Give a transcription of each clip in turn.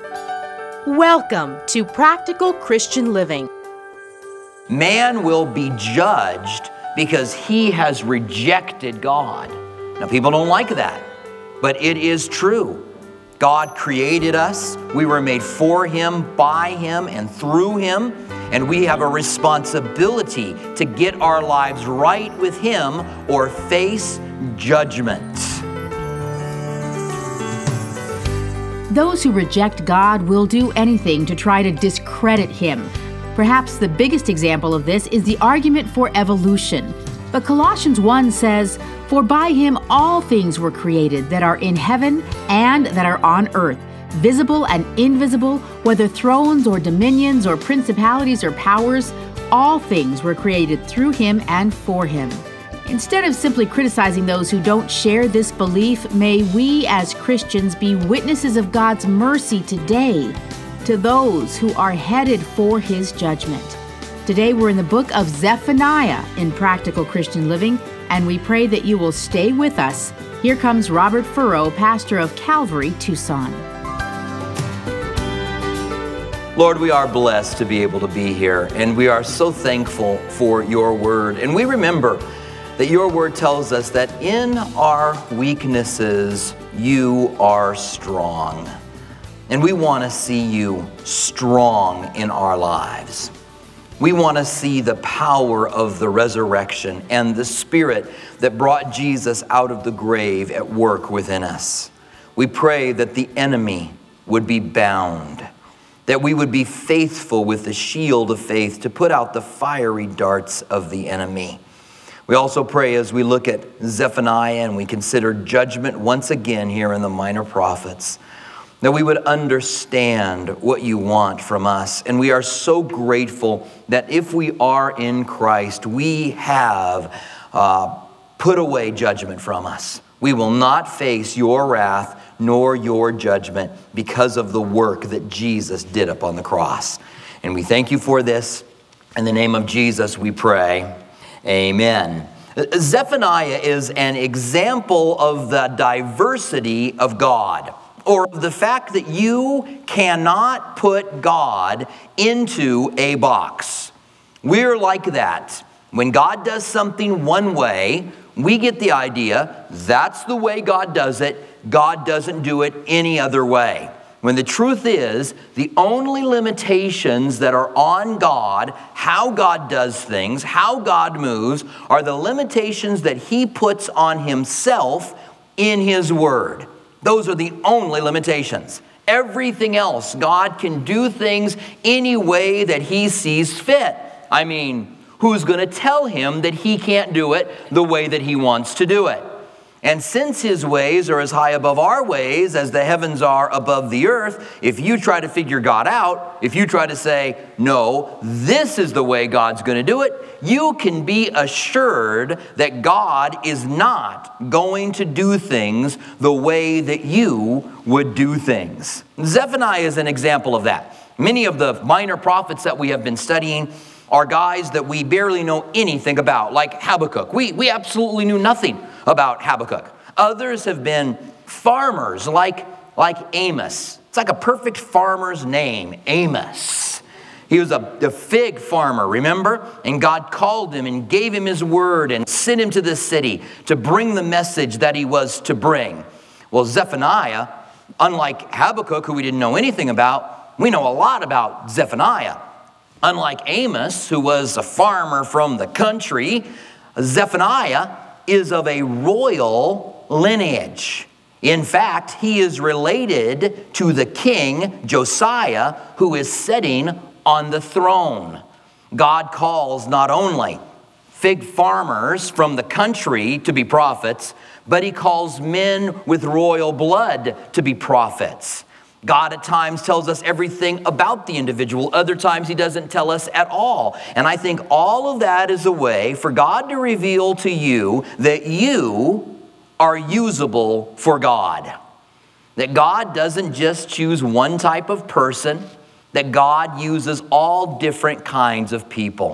Welcome to Practical Christian Living. Man will be judged because he has rejected God. Now, people don't like that, but it is true. God created us. We were made for Him, by Him, and through Him. And we have a responsibility to get our lives right with Him or face judgment. Those who reject God will do anything to try to discredit Him. Perhaps the biggest example of this is the argument for evolution. But Colossians 1 says, "For by Him all things were created that are in heaven and that are on earth, visible and invisible, whether thrones or dominions or principalities or powers, all things were created through Him and for Him." Instead of simply criticizing those who don't share this belief, may we as Christians be witnesses of God's mercy today to those who are headed for His judgment. Today we're in the book of Zephaniah in Practical Christian Living, and we pray that you will stay with us. Here comes Robert Furrow, pastor of Calvary, Tucson. Lord, we are blessed to be able to be here, and we are so thankful for your word. And we remember that your word tells us that in our weaknesses, you are strong. And we want to see you strong in our lives. We want to see the power of the resurrection and the Spirit that brought Jesus out of the grave at work within us. We pray that the enemy would be bound, that we would be faithful with the shield of faith to put out the fiery darts of the enemy. We also pray as we look at Zephaniah and we consider judgment once again here in the Minor Prophets, that we would understand what you want from us. And we are so grateful that if we are in Christ, we have put away judgment from us. We will not face your wrath nor your judgment because of the work that Jesus did upon the cross. And we thank you for this. In the name of Jesus, we pray. Amen. Zephaniah is an example of the diversity of God, or the fact that you cannot put God into a box. We're like that. When God does something one way, we get the idea that's the way God does it. God doesn't do it any other way. When the truth is, the only limitations that are on God, how God does things, how God moves, are the limitations that He puts on Himself in His Word. Those are the only limitations. Everything else, God can do things any way that He sees fit. I mean, who's going to tell Him that He can't do it the way that He wants to do it? And since His ways are as high above our ways as the heavens are above the earth, if you try to figure God out, if you try to say, no, this is the way God's going to do it, you can be assured that God is not going to do things the way that you would do things. Zephaniah is an example of that. Many of the minor prophets that we have been studying are guys that we barely know anything about, like Habakkuk. We absolutely knew nothing about Habakkuk. Others have been farmers like Amos. It's like a perfect farmer's name, Amos. He was a fig farmer, remember? And God called him and gave him His word and sent him to this city to bring the message that he was to bring. Well, Zephaniah, unlike Habakkuk, who we didn't know anything about, we know a lot about Zephaniah. Unlike Amos, who was a farmer from the country, Zephaniah is of a royal lineage. In fact, he is related to the king Josiah, who is sitting on the throne. God calls not only fig farmers from the country to be prophets, but He calls men with royal blood to be prophets. God at times tells us everything about the individual. Other times He doesn't tell us at all. And I think all of that is a way for God to reveal to you that you are usable for God. That God doesn't just choose one type of person, that God uses all different kinds of people.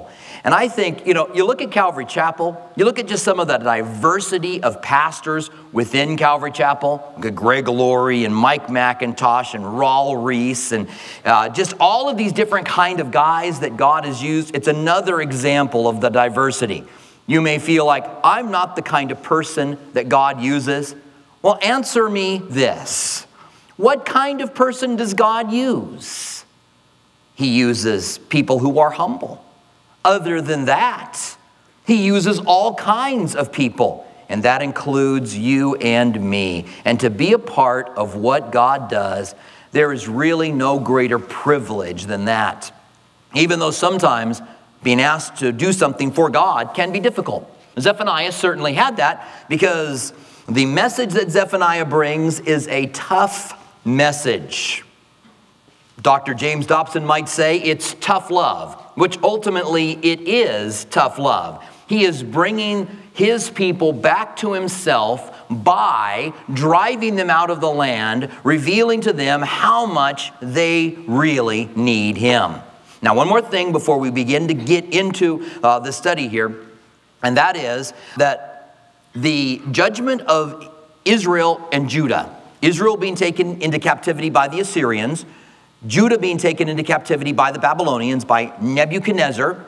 And I think, you look at Calvary Chapel, you look at just some of the diversity of pastors within Calvary Chapel, Greg Laurie and Mike McIntosh and Raul Reese and just all of these different kind of guys that God has used. It's another example of the diversity. You may feel like, I'm not the kind of person that God uses. Well, answer me this. What kind of person does God use? He uses people who are humble. Other than that, he uses all kinds of people, and that includes you and me. And to be a part of what God does, there is really no greater privilege than that. Even though sometimes being asked to do something for God can be difficult. Zephaniah certainly had that, because the message that Zephaniah brings is a tough message. Dr. James Dobson might say it's tough love, which ultimately it is tough love. He is bringing his people back to himself by driving them out of the land, revealing to them how much they really need him. Now, one more thing before we begin to get into the study here, and that is that the judgment of Israel and Judah, Israel being taken into captivity by the Assyrians, Judah being taken into captivity by the Babylonians, by Nebuchadnezzar,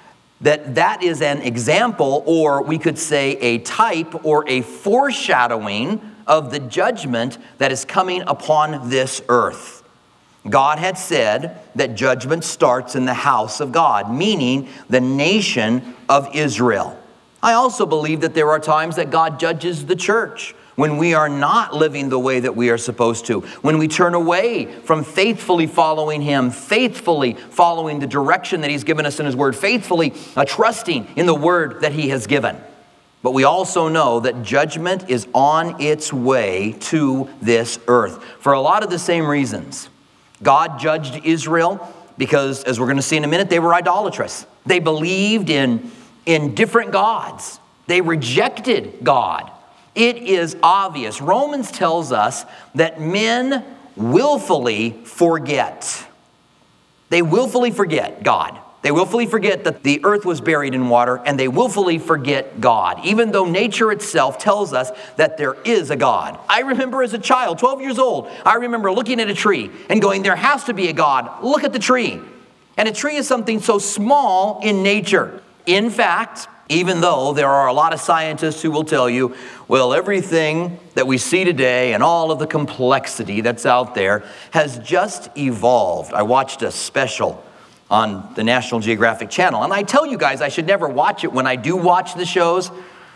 that is an example, or we could say a type or a foreshadowing of the judgment that is coming upon this earth. God had said that judgment starts in the house of God, meaning the nation of Israel. I also believe that there are times that God judges the church when we are not living the way that we are supposed to, when we turn away from faithfully following him, faithfully following the direction that he's given us in his word, faithfully trusting in the word that he has given. But we also know that judgment is on its way to this earth for a lot of the same reasons. God judged Israel because, as we're going to see in a minute, they were idolatrous. They believed in different gods. They rejected God. It is obvious. Romans tells us that men willfully forget. They willfully forget God. They willfully forget that the earth was buried in water, and they willfully forget God, even though nature itself tells us that there is a God. I remember as a child, 12 years old, I remember looking at a tree and going, there has to be a God. Look at the tree. And a tree is something so small in nature. In fact, even though there are a lot of scientists who will tell you, well, everything that we see today and all of the complexity that's out there has just evolved. I watched a special on the National Geographic Channel, and I tell you guys I should never watch it when I do watch the shows,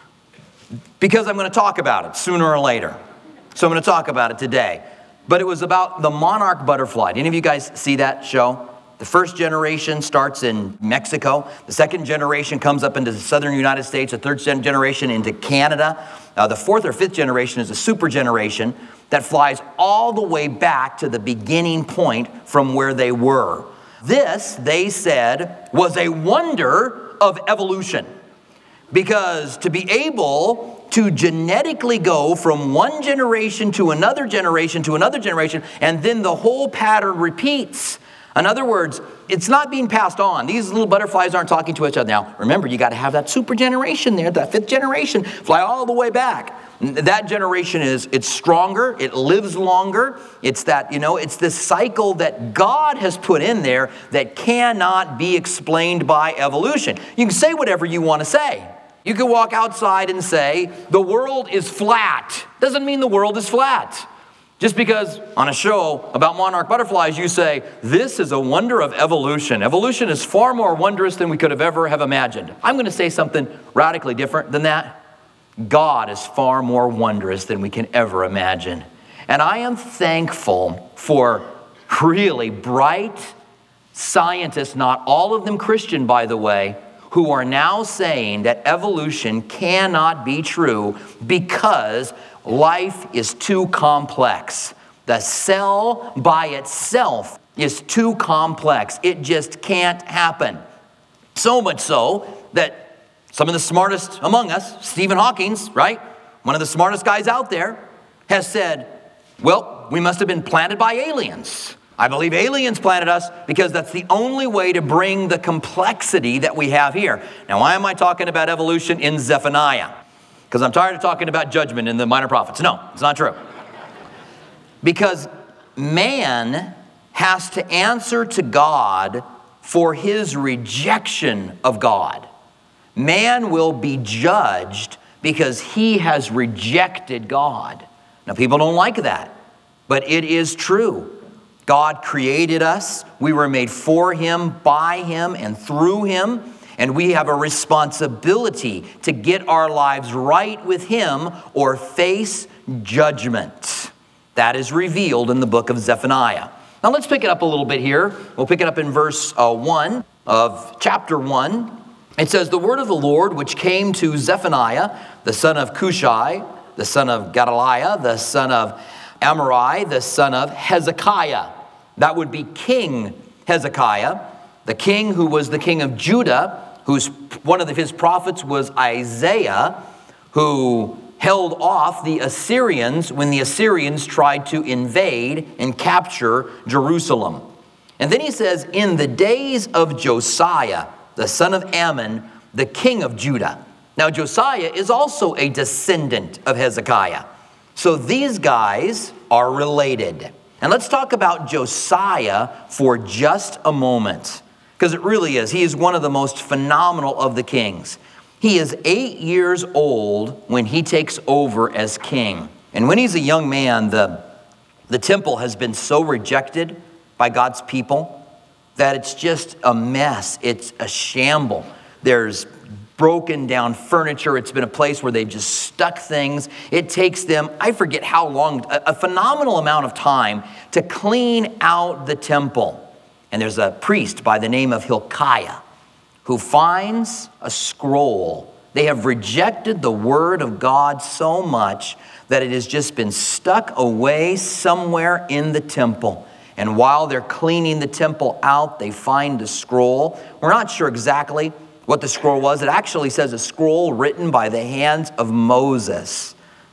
because I'm going to talk about it sooner or later. So I'm going to talk about it today. But it was about the monarch butterfly. Did any of you guys see that show? The first generation starts in Mexico. The second generation comes up into the southern United States. The third generation into Canada. The fourth or fifth generation is a super generation that flies all the way back to the beginning point from where they were. This, they said, was a wonder of evolution. Because to be able to genetically go from one generation to another generation to another generation, and then the whole pattern repeats. In other words, it's not being passed on. These little butterflies aren't talking to each other. Now, remember, you got to have that super generation there, that fifth generation, fly all the way back. That generation it's stronger, it lives longer. It's that, it's this cycle that God has put in there that cannot be explained by evolution. You can say whatever you want to say. You can walk outside and say, the world is flat. Doesn't mean the world is flat. Just because on a show about monarch butterflies, you say, this is a wonder of evolution. Evolution is far more wondrous than we could have ever have imagined. I'm going to say something radically different than that. God is far more wondrous than we can ever imagine. And I am thankful for really bright scientists, not all of them Christian, by the way, who are now saying that evolution cannot be true because life is too complex. The cell by itself is too complex. It just can't happen. So much so that some of the smartest among us, Stephen Hawking, right? One of the smartest guys out there, has said, well, we must have been planted by aliens. I believe aliens planted us because that's the only way to bring the complexity that we have here. Now, why am I talking about evolution in Zephaniah? Because I'm tired of talking about judgment in the minor prophets. No, it's not true. Because man has to answer to God for his rejection of God. Man will be judged because he has rejected God. Now, people don't like that, but it is true. God created us. We were made for him, by him, and through him. And we have a responsibility to get our lives right with him or face judgment. That is revealed in the book of Zephaniah. Now let's pick it up a little bit here. We'll pick it up in verse 1 of chapter 1. It says, "The word of the Lord which came to Zephaniah, the son of Cushai, the son of Gedaliah, the son of Amari, the son of Hezekiah." That would be King Hezekiah, the king who was the king of Judah, one of his prophets was Isaiah, who held off the Assyrians when the Assyrians tried to invade and capture Jerusalem. And then he says, "In the days of Josiah, the son of Ammon, the king of Judah." Now, Josiah is also a descendant of Hezekiah. So these guys are related. And let's talk about Josiah for just a moment, because it really is. He is one of the most phenomenal of the kings. He is 8 years old when he takes over as king. And when he's a young man, the temple has been so rejected by God's people that it's just a mess. It's a shamble. There's broken down furniture. It's been a place where they've just stuck things. It takes them, I forget how long, a phenomenal amount of time to clean out the temple. And there's a priest by the name of Hilkiah who finds a scroll. They have rejected the word of God so much that it has just been stuck away somewhere in the temple. And while they're cleaning the temple out, they find a scroll. We're not sure exactly what the scroll was. It actually says a scroll written by the hands of Moses.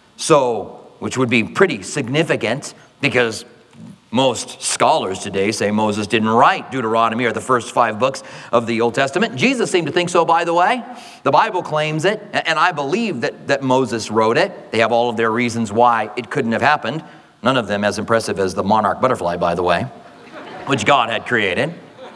So, which would be pretty significant because most scholars today say Moses didn't write Deuteronomy or the first 5 books of the Old Testament. Jesus seemed to think so, by the way. The Bible claims it, and I believe that Moses wrote it. They have all of their reasons why it couldn't have happened. None of them as impressive as the monarch butterfly, by the way, which God had created.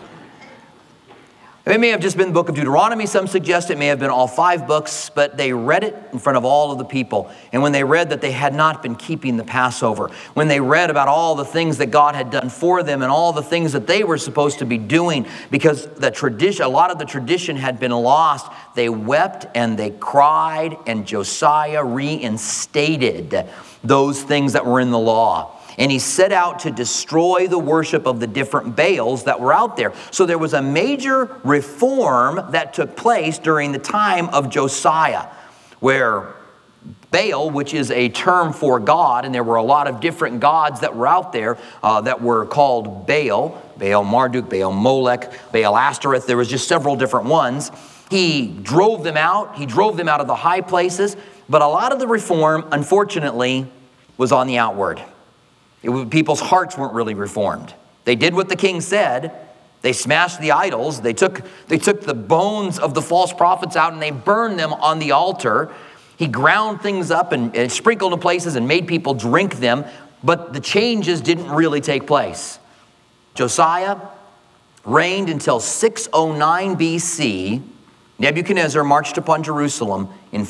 It may have just been the book of Deuteronomy. Some suggest it may have been all 5 books, but they read it in front of all of the people. And when they read that they had not been keeping the Passover, when they read about all the things that God had done for them and all the things that they were supposed to be doing, because a lot of the tradition had been lost, they wept and they cried, and Josiah reinstated those things that were in the law. And he set out to destroy the worship of the different Baals that were out there. So there was a major reform that took place during the time of Josiah, where Baal, which is a term for God, and there were a lot of different gods that were out there that were called Baal, Baal Marduk, Baal Molech, Baal Ashtoreth. There was just several different ones. He drove them out. He drove them out of the high places. But a lot of the reform, unfortunately, was on the outward. People's hearts weren't really reformed. They did what the king said. They smashed the idols. They took the bones of the false prophets out and they burned them on the altar. He ground things up and sprinkled in places and made people drink them. But the changes didn't really take place. Josiah reigned until 609 BC. Nebuchadnezzar marched upon Jerusalem in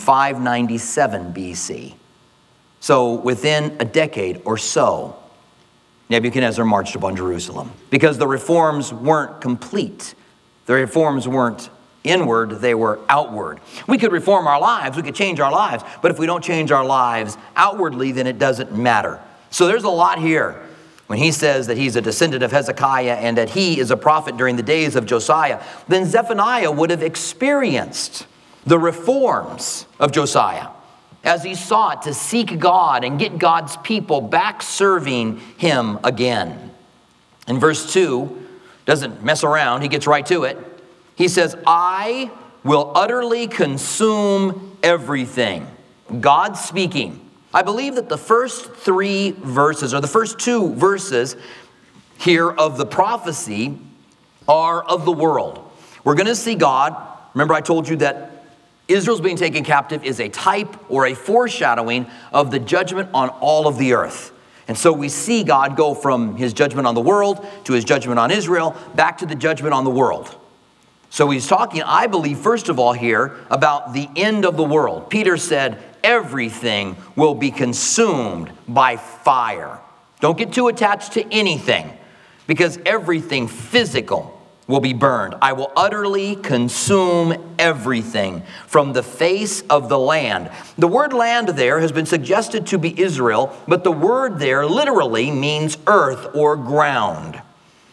597 BC. So within a decade or so, Nebuchadnezzar marched upon Jerusalem because the reforms weren't complete. The reforms weren't inward, they were outward. We could reform our lives, we could change our lives, but if we don't change our lives outwardly, then it doesn't matter. So there's a lot here. When he says that he's a descendant of Hezekiah and that he is a prophet during the days of Josiah, then Zephaniah would have experienced the reforms of Josiah as he sought to seek God and get God's people back serving him again. In verse 2, doesn't mess around, he gets right to it. He says, "I will utterly consume everything." God speaking. I believe that the first 3 verses, or the first 2 verses, here of the prophecy are of the world. We're going to see God. Remember, I told you that Israel's being taken captive is a type or a foreshadowing of the judgment on all of the earth. And so we see God go from his judgment on the world to his judgment on Israel, back to the judgment on the world. So he's talking, I believe, first of all here about the end of the world. Peter said, everything will be consumed by fire. Don't get too attached to anything, because everything physical will be burned. I will utterly consume everything from the face of the land. The word land there has been suggested to be Israel, but the word there literally means earth or ground.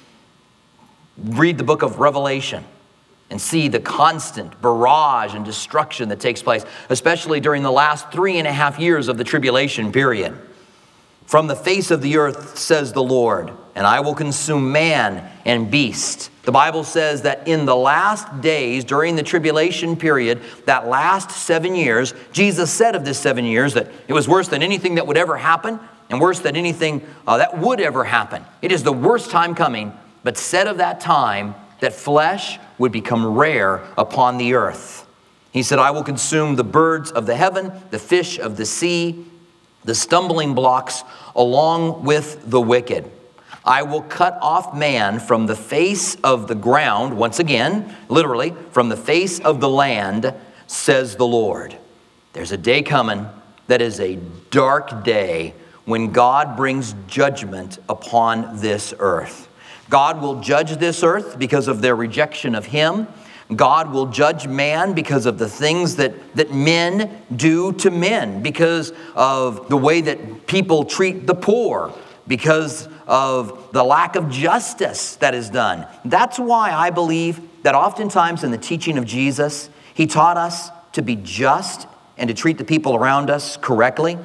Read the book of Revelation and see the constant barrage and destruction that takes place, especially during the last 3.5 years of the tribulation period. From the face of the earth, says the Lord, and I will consume man and beast. The Bible says that in the last days, during the tribulation period, that last 7 years, Jesus said of this 7 years that it was worse than anything that would ever happen and worse than anything that would ever happen. It is the worst time coming, but said of that time that flesh would become rare upon the earth. He said, I will consume the birds of the heaven, the fish of the sea, the stumbling blocks, along with the wicked. I will cut off man from the face of the ground, once again, literally, from the face of the land, says the Lord. There's a day coming that is a dark day when God brings judgment upon this earth. God will judge this earth because of their rejection of him. God will judge man because of the things that men do to men, because of the way that people treat the poor, because of the lack of justice that is done. That's why I believe that oftentimes in the teaching of Jesus, he taught us to be just and to treat the people around us correctly.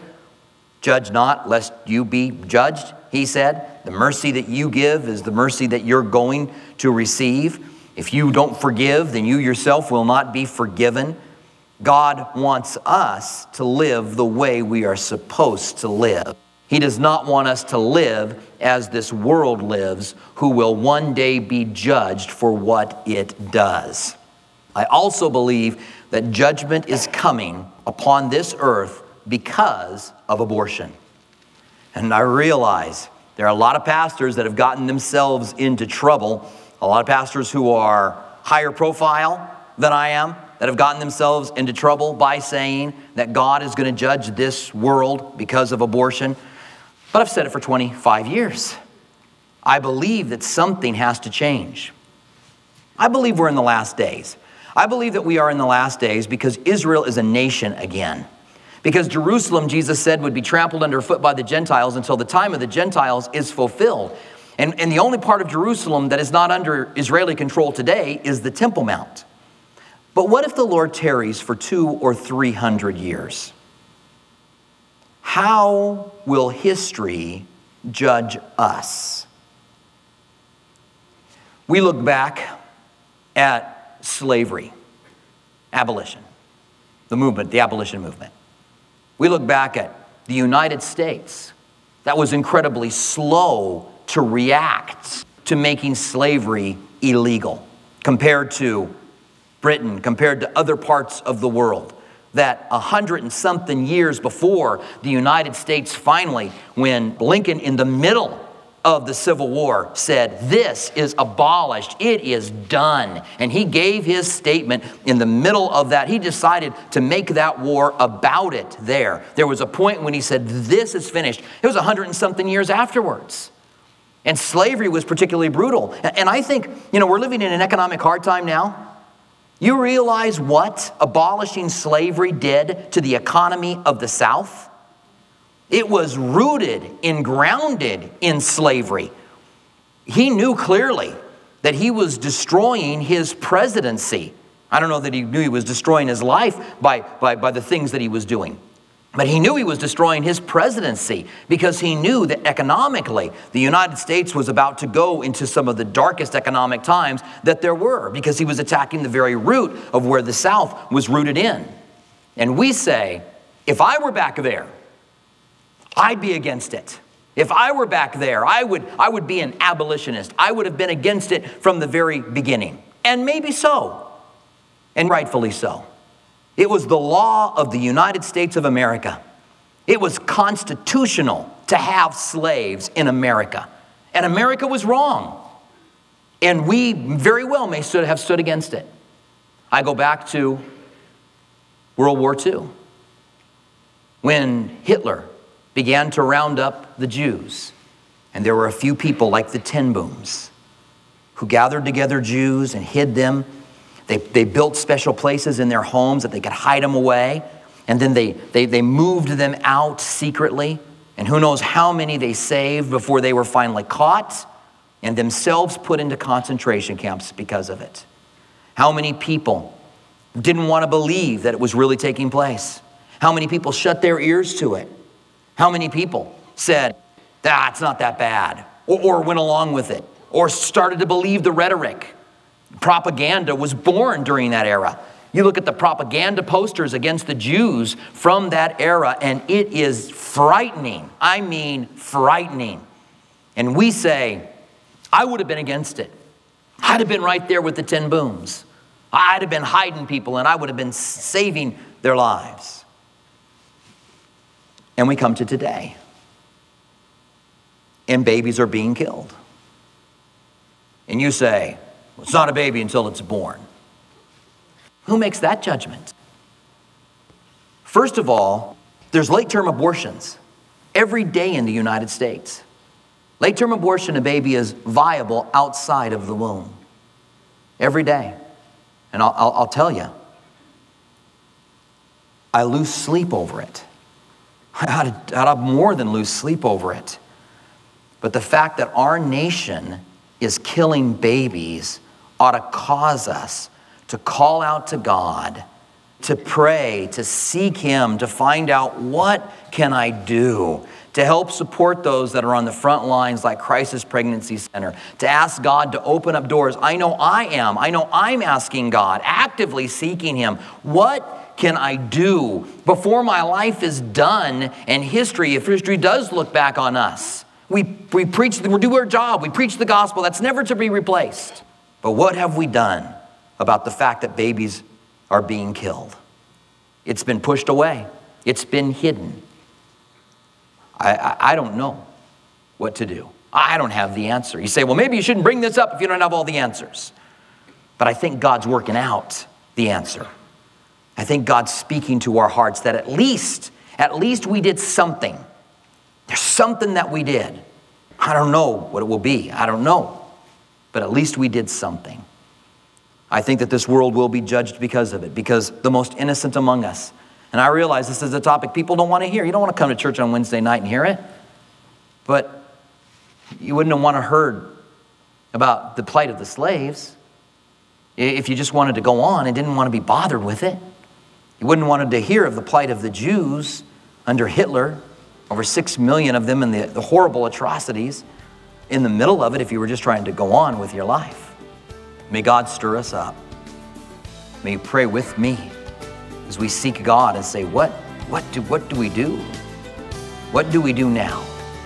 Judge not, lest you be judged, he said. The mercy that you give is the mercy that you're going to receive. If you don't forgive, then you yourself will not be forgiven. God wants us to live the way we are supposed to live. He does not want us to live as this world lives, who will one day be judged for what it does. I also believe that judgment is coming upon this earth because of abortion. And I realize there are a lot of pastors that have gotten themselves into trouble, a lot of pastors who are higher profile than I am, that have gotten themselves into trouble by saying that God is going to judge this world because of abortion. But I've said it for 25 years. I believe that something has to change. I believe we're in the last days. I believe that we are in the last days because Israel is a nation again. Because Jerusalem, Jesus said, would be trampled underfoot by the Gentiles until the time of the Gentiles is fulfilled. And the only part of Jerusalem that is not under Israeli control today is the Temple Mount. But what if the Lord tarries for 200 or 300 years? How will history judge us? We look back at slavery, abolition, the abolition movement. We look back at the United States that was incredibly slow to react to making slavery illegal compared to Britain, compared to other parts of the world. That 100 and something years before the United States finally, when Lincoln in the middle of the Civil War said, this is abolished, it is done. And he gave his statement in the middle of that. He decided to make that war about it there. There was a point when he said, this is finished. It was 100 and something years afterwards. And slavery was particularly brutal. And I think, we're living in an economic hard time now. You realize what abolishing slavery did to the economy of the South? It was rooted and grounded in slavery. He knew clearly that he was destroying his presidency. I don't know that he knew he was destroying his life by the things that he was doing. But he knew he was destroying his presidency because he knew that economically the United States was about to go into some of the darkest economic times that there were, because he was attacking the very root of where the South was rooted in. And we say, if I were back there, I'd be against it. If I were back there, I would be an abolitionist. I would have been against it from the very beginning. And maybe so, and rightfully so. It was the law of the United States of America. It was constitutional to have slaves in America. And America was wrong. And we very well may have stood against it. I go back to World War II, when Hitler began to round up the Jews. And there were a few people like the Ten Booms who gathered together Jews and hid them. They built special places in their homes that they could hide them away. And then they moved them out secretly. And who knows how many they saved before they were finally caught and themselves put into concentration camps because of it. How many people didn't want to believe that it was really taking place? How many people shut their ears to it? How many people said, it's not that bad, or went along with it, or started to believe the rhetoric? Propaganda was born during that era. You look at the propaganda posters against the Jews from that era, and it is frightening. I mean, frightening. And we say, I would have been against it. I'd have been right there with the Ten Booms. I'd have been hiding people, and I would have been saving their lives. And we come to today, and babies are being killed. And you say, well, it's not a baby until it's born. Who makes that judgment? First of all, there's late-term abortions every day in the United States. Late-term abortion, a baby is viable outside of the womb. Every day. And I'll tell you, I lose sleep over it. I'd more than lose sleep over it. But the fact that our nation is killing babies ought to cause us to call out to God, to pray, to seek Him, to find out what can I do to help support those that are on the front lines like Crisis Pregnancy Center, to ask God to open up doors. I know I'm asking God, actively seeking Him. What can I do before my life is done and history, if history does look back on us? We preach, we do our job, we preach the gospel, that's never to be replaced. But what have we done about the fact that babies are being killed? It's been pushed away. It's been hidden. I don't know what to do. I don't have the answer. You say, well, maybe you shouldn't bring this up if you don't have all the answers. But I think God's working out the answer. I think God's speaking to our hearts that at least we did something. There's something that we did. I don't know what it will be. I don't know. But at least we did something. I think that this world will be judged because of it, because the most innocent among us. And I realize this is a topic people don't want to hear. You don't want to come to church on Wednesday night and hear it. But you wouldn't have want to heard about the plight of the slaves if you just wanted to go on and didn't want to be bothered with it. You wouldn't want to hear of the plight of the Jews under Hitler, over 6 million of them, and the horrible atrocities in the middle of it if you were just trying to go on with your life. May God stir us up. May you pray with me as we seek God and say, what do we do? What do we do now?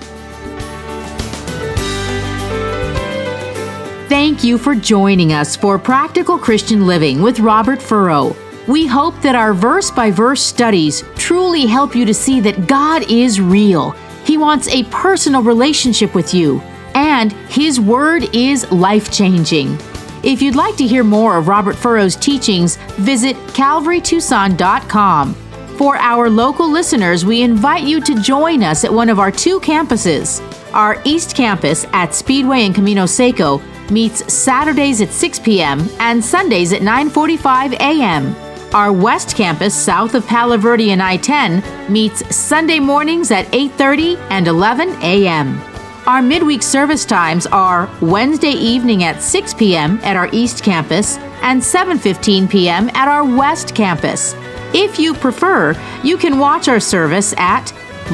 Thank you for joining us for Practical Christian Living with Robert Furrow. We hope that our verse-by-verse studies truly help you to see that God is real. He wants a personal relationship with you, and His Word is life-changing. If you'd like to hear more of Robert Furrow's teachings, visit CalvaryTucson.com. For our local listeners, we invite you to join us at one of our 2 campuses. Our East Campus at Speedway in Camino Seco meets Saturdays at 6 p.m. and Sundays at 9:45 a.m. Our West Campus, south of Palo Verde and I-10, meets Sunday mornings at 8:30 and 11 a.m. Our midweek service times are Wednesday evening at 6 p.m. at our East Campus and 7:15 p.m. at our West Campus. If you prefer, you can watch our service at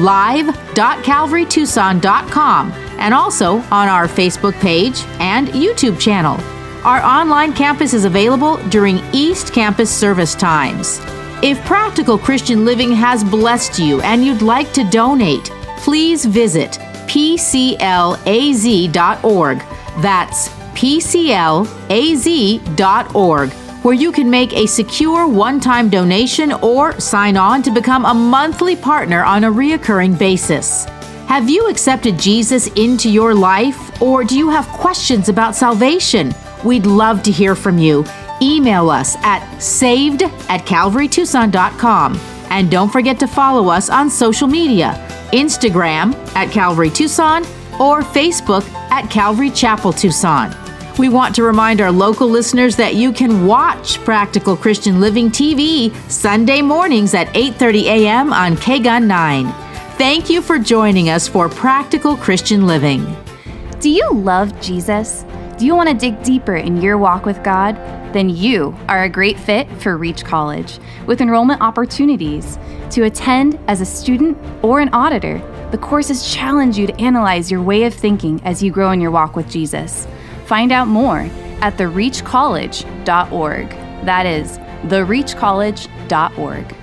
live.calvarytucson.com and also on our Facebook page and YouTube channel. Our online campus is available during East Campus service times. If Practical Christian Living has blessed you and you'd like to donate, please visit pclaz.org. That's pclaz.org, where you can make a secure one-time donation or sign on to become a monthly partner on a reoccurring basis. Have you accepted Jesus into your life, or do you have questions about salvation? We'd love to hear from you. Email us at saved@calvarytucson.com. And don't forget to follow us on social media, Instagram at Calvary Tucson or Facebook at Calvary Chapel Tucson. We want to remind our local listeners that you can watch Practical Christian Living TV Sunday mornings at 8:30 a.m. on KGUN 9. Thank you for joining us for Practical Christian Living. Do you love Jesus? Do you want to dig deeper in your walk with God? Then you are a great fit for Reach College, with enrollment opportunities. To attend as a student or an auditor, the courses challenge you to analyze your way of thinking as you grow in your walk with Jesus. Find out more at thereachcollege.org. That is, thereachcollege.org.